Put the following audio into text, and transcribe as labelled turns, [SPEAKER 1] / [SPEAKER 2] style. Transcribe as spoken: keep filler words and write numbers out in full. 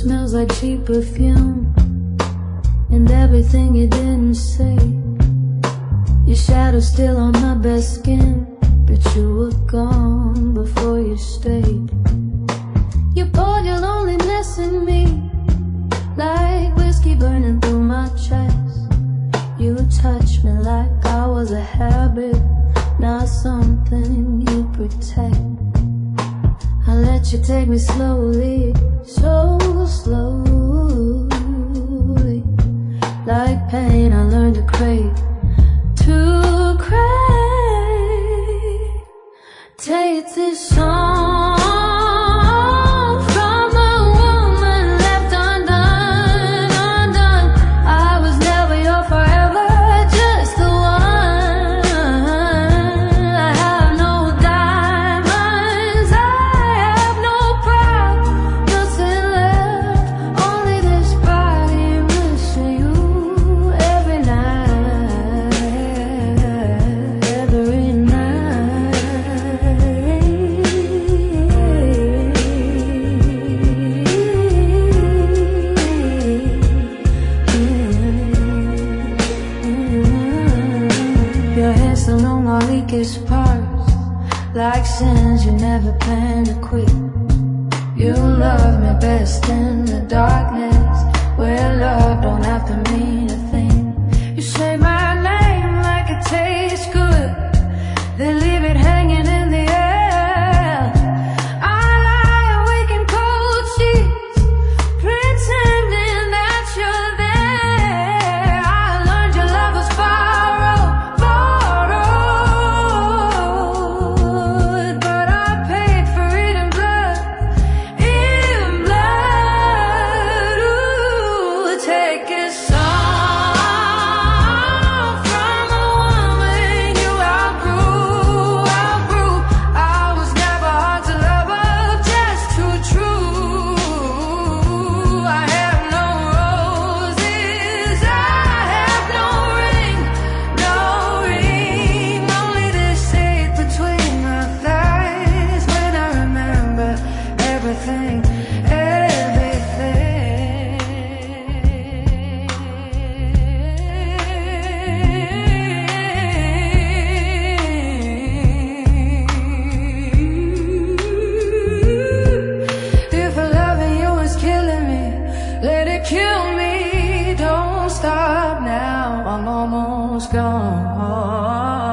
[SPEAKER 1] smells like cheap perfume, and everything you didn't say. Your shadow's still on my best skin, but you were gone before you stayed. You poured your loneliness in me, like whiskey burning through my chest. You touched me like I was a habit, not something you protect. I let you take me slowly, so slowly. Like pain I learned to crave, to crave. Take this song from a woman left undone, undone. I was never your forever, just the one. I have no diamonds, I have no pride, nothing left, only this body missing you every night, every night. Your hair so long, all leakage sparks, like sins you never planned to quit. You love me best in the darkness, where love don't have to mean a thing. You say my name like it tastes good, then leave it hanging in the air. I lie awake in cold sheets, pretending that you're there. I learned your love was borrowed, borrowed, but I paid for it in blood, in blood. Ooh, take a song from a woman you outgrew, outgrew. I was never hard to love, but just too true. I have no roses, I have no ring, no ring, only this hate between my thighs. When I remember everything, everything. If loving you is killing me, let it kill me. Don't stop now, I'm almost gone.